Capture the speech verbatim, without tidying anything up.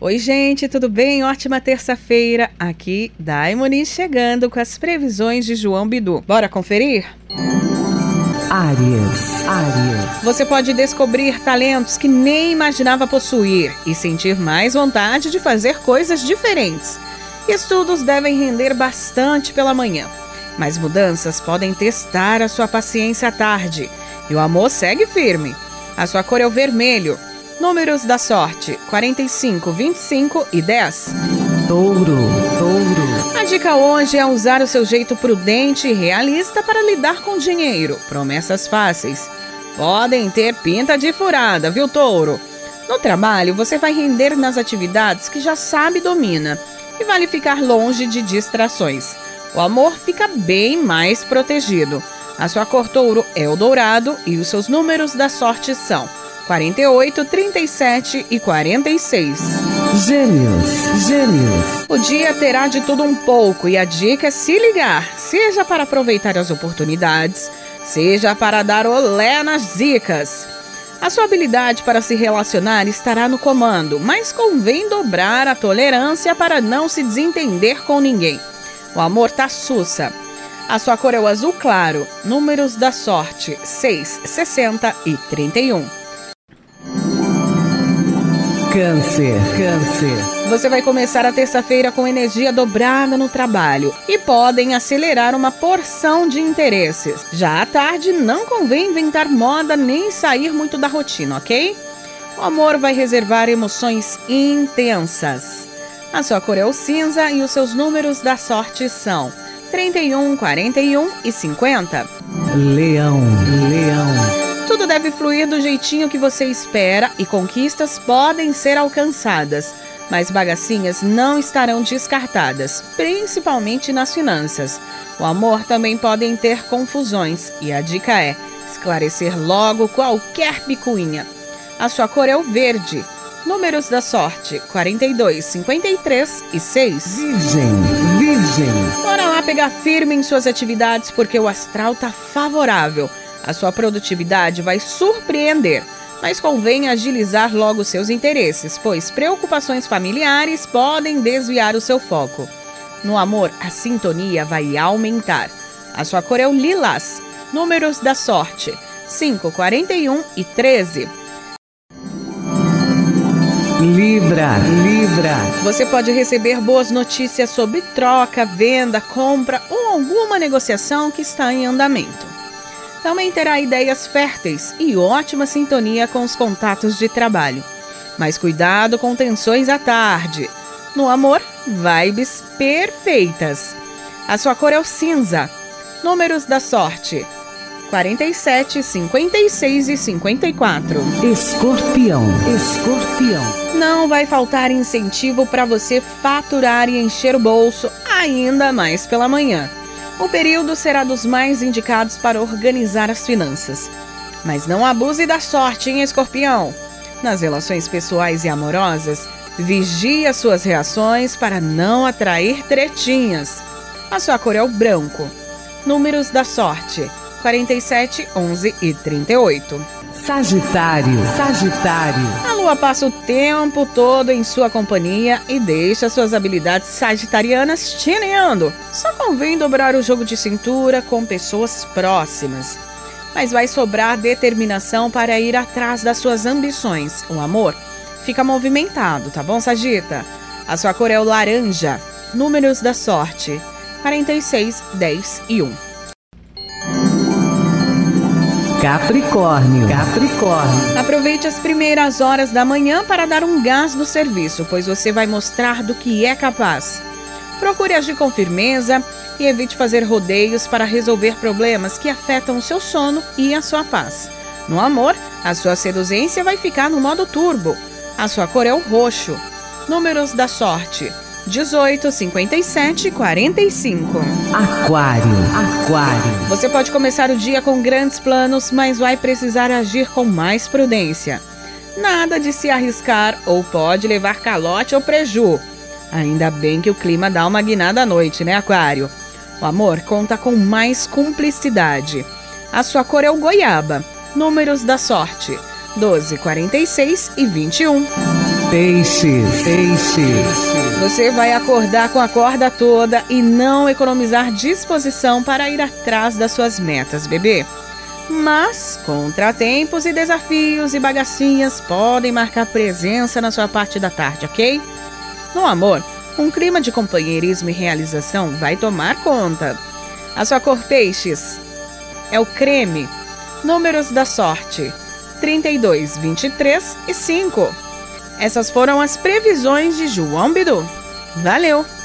Oi, gente, tudo bem? Ótima terça-feira. Aqui, Daimoni chegando com as previsões de João Bidu. Bora conferir? Áries, Áries. Você pode descobrir talentos que nem imaginava possuir e sentir mais vontade de fazer coisas diferentes. Estudos devem render bastante pela manhã, mas mudanças podem testar a sua paciência à tarde. E o amor segue firme. A sua cor é o vermelho. Números da sorte: quarenta e cinco, vinte e cinco e dez. Touro, Touro. A dica hoje é usar o seu jeito prudente e realista para lidar com dinheiro. Promessas fáceis podem ter pinta de furada, viu, Touro? No trabalho, você vai render nas atividades que já sabe e domina. E vale ficar longe de distrações. O amor fica bem mais protegido. A sua cor, Touro, é o dourado e os seus números da sorte são quarenta e oito, trinta e sete e quarenta e seis. Gêmeos, Gêmeos. O dia terá de tudo um pouco e a dica é se ligar, seja para aproveitar as oportunidades, seja para dar olé nas zicas. A sua habilidade para se relacionar estará no comando, mas convém dobrar a tolerância para não se desentender com ninguém. O amor tá sussa. A sua cor é o azul claro. Números da sorte: seis, sessenta e trinta e um. Câncer, Câncer. Você vai começar a terça-feira com energia dobrada no trabalho e podem acelerar uma porção de interesses. Já à tarde, não convém inventar moda nem sair muito da rotina, ok? O amor vai reservar emoções intensas. A sua cor é o cinza e os seus números da sorte são trinta e um, quarenta e um e cinquenta. Leão, Leão. Tudo deve fluir do jeitinho que você espera e conquistas podem ser alcançadas, mas bagacinhas não estarão descartadas, principalmente nas finanças. O amor também podem ter confusões e a dica é esclarecer logo qualquer picuinha. A sua cor é o verde. Números da sorte: quarenta e dois, cinquenta e três e seis. Virgem, Virgem. Bora lá pegar firme em suas atividades porque o astral tá favorável. A sua produtividade vai surpreender, mas convém agilizar logo seus interesses, pois preocupações familiares podem desviar o seu foco. No amor, a sintonia vai aumentar. A sua cor é o lilás. Números da sorte: cinco, quarenta e um e treze. Libra, Libra. Você pode receber boas notícias sobre troca, venda, compra ou alguma negociação que está em andamento. Também terá ideias férteis e ótima sintonia com os contatos de trabalho. Mas cuidado com tensões à tarde. No amor, vibes perfeitas. A sua cor é o cinza. Números da sorte: quarenta e sete, cinquenta e seis e cinquenta e quatro. Escorpião, Escorpião. Não vai faltar incentivo para você faturar e encher o bolso ainda mais pela manhã. O período será dos mais indicados para organizar as finanças. Mas não abuse da sorte, hein, Escorpião? Nas relações pessoais e amorosas, vigie as suas reações para não atrair tretinhas. A sua cor é o branco. Números da sorte: quarenta e sete, onze e trinta e oito. Sagitário, Sagitário. A lua passa o tempo todo em sua companhia e deixa suas habilidades sagitarianas tineando. Só convém dobrar o jogo de cintura com pessoas próximas. Mas vai sobrar determinação para ir atrás das suas ambições. O amor fica movimentado, tá bom, Sagita? A sua cor é o laranja. Números da sorte: quarenta e seis, dez e um. Capricórnio, Capricórnio. Aproveite as primeiras horas da manhã para dar um gás no serviço, pois você vai mostrar do que é capaz. Procure agir com firmeza e evite fazer rodeios para resolver problemas que afetam o seu sono e a sua paz. No amor, a sua seduzência vai ficar no modo turbo. A sua cor é o roxo. Números da sorte: dezoito, cinquenta e sete e quarenta e cinco. Aquário, Aquário. Você pode começar o dia com grandes planos, mas vai precisar agir com mais prudência. Nada de se arriscar ou pode levar calote ou preju. Ainda bem que o clima dá uma guinada à noite, né, Aquário? O amor conta com mais cumplicidade. A sua cor é o goiaba. Números da sorte: doze, quarenta e seis e vinte e um. Peixes, peixes. Você vai acordar com a corda toda e não economizar disposição para ir atrás das suas metas, bebê. Mas contratempos e desafios e bagacinhas podem marcar presença na sua parte da tarde, ok? No amor, um clima de companheirismo e realização vai tomar conta. A sua cor peixes é o creme. Números da sorte: trinta e dois, vinte e três e cinco. Essas foram as previsões de João Bidu. Valeu!